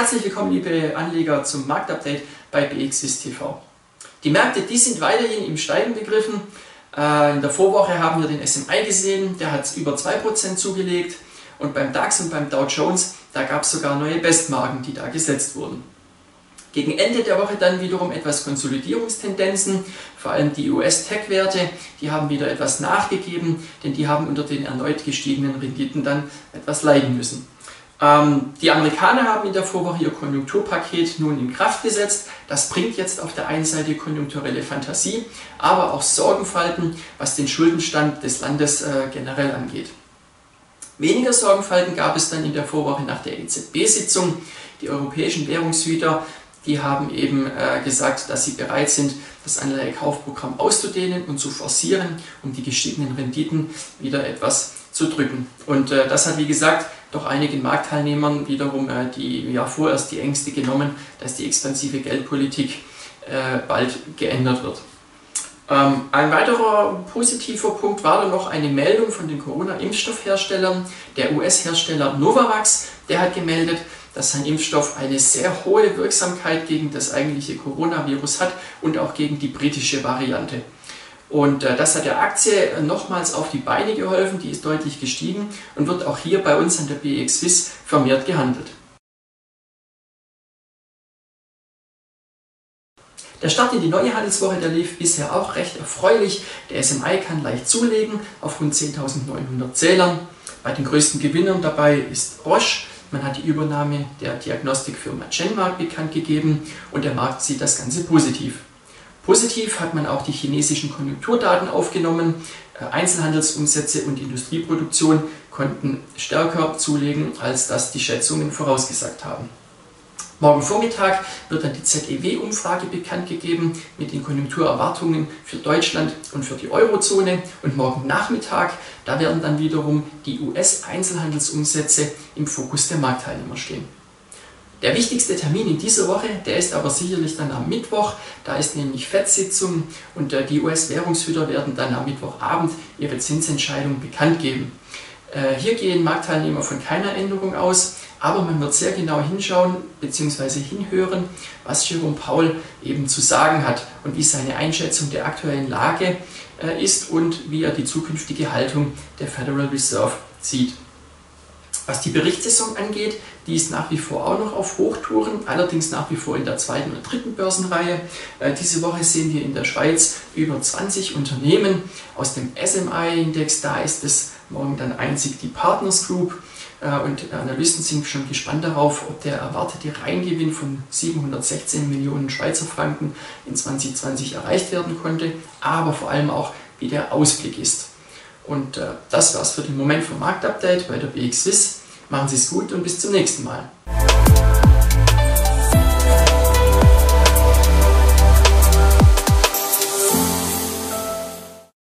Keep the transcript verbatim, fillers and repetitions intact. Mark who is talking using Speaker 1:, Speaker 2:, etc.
Speaker 1: Herzlich willkommen, liebe Anleger, zum Marktupdate bei B X Swiss T V. Die Märkte, die sind weiterhin im Steigen begriffen. In der Vorwoche haben wir den S und P gesehen, der hat über zwei Prozent zugelegt. Und beim DAX und beim Dow Jones, da gab es sogar neue Bestmarken, die da gesetzt wurden. Gegen Ende der Woche dann wiederum etwas Konsolidierungstendenzen, vor allem die U S-Tech-Werte, die haben wieder etwas nachgegeben, denn die haben unter den erneut gestiegenen Renditen dann etwas leiden müssen. Ähm, die Amerikaner haben in der Vorwoche ihr Konjunkturpaket nun in Kraft gesetzt. Das bringt jetzt auf der einen Seite konjunkturelle Fantasie, aber auch Sorgenfalten, was den Schuldenstand des Landes äh, generell angeht. Weniger Sorgenfalten gab es dann in der Vorwoche nach der E Z B-Sitzung. Die europäischen Währungshüter, die haben eben äh, gesagt, dass sie bereit sind, das Anleihekaufprogramm auszudehnen und zu forcieren, um die gestiegenen Renditen wieder etwas zu drücken. Und äh, das hat, wie gesagt, doch einigen Marktteilnehmern wiederum äh, die, ja, vorerst die Ängste genommen, dass die expansive Geldpolitik äh, bald geändert wird. Ähm, ein weiterer positiver Punkt war dann noch eine Meldung von den Corona-Impfstoffherstellern. Der U S-Hersteller Novavax, der hat gemeldet, dass sein Impfstoff eine sehr hohe Wirksamkeit gegen das eigentliche Coronavirus hat und auch gegen die britische Variante. Und äh, das hat der Aktie nochmals auf die Beine geholfen, die ist deutlich gestiegen und wird auch hier bei uns an der B X Swiss vermehrt gehandelt. Der Start in die neue Handelswoche, der lief bisher auch recht erfreulich. Der S und P kann leicht zulegen auf rund zehntausendneunhundert Zählern. Bei den größten Gewinnern dabei ist Roche. Man hat die Übernahme der Diagnostikfirma Genmark bekannt gegeben und der Markt sieht das Ganze positiv. Positiv hat man auch die chinesischen Konjunkturdaten aufgenommen. Einzelhandelsumsätze und Industrieproduktion konnten stärker zulegen, als das die Schätzungen vorausgesagt haben. Morgen Vormittag wird dann die Z E W-Umfrage bekannt gegeben mit den Konjunkturerwartungen für Deutschland und für die Eurozone. Und morgen Nachmittag, da werden dann wiederum die U S-Einzelhandelsumsätze im Fokus der Marktteilnehmer stehen. Der wichtigste Termin in dieser Woche, der ist aber sicherlich dann am Mittwoch. Da ist nämlich Fed-Sitzung und die U S-Währungshüter werden dann am Mittwochabend ihre Zinsentscheidung bekannt geben. Hier gehen Marktteilnehmer von keiner Änderung aus, aber man wird sehr genau hinschauen bzw. hinhören, was Jerome Powell eben zu sagen hat und wie seine Einschätzung der aktuellen Lage ist und wie er die zukünftige Haltung der Federal Reserve sieht. Was die Berichtssaison angeht, die ist nach wie vor auch noch auf Hochtouren, allerdings nach wie vor in der zweiten und dritten Börsenreihe. Äh, diese Woche sehen wir in der Schweiz über zwanzig Unternehmen aus dem S und P-Index. Da ist es morgen dann einzig die Partners Group äh, und Analysten sind schon gespannt darauf, ob der erwartete Reingewinn von siebenhundertsechzehn Millionen Schweizer Franken in zwanzig zwanzig erreicht werden konnte, aber vor allem auch, wie der Ausblick ist. Und äh, das war's für den Moment vom Marktupdate bei der B X Swiss. Machen Sie es gut und bis zum nächsten Mal.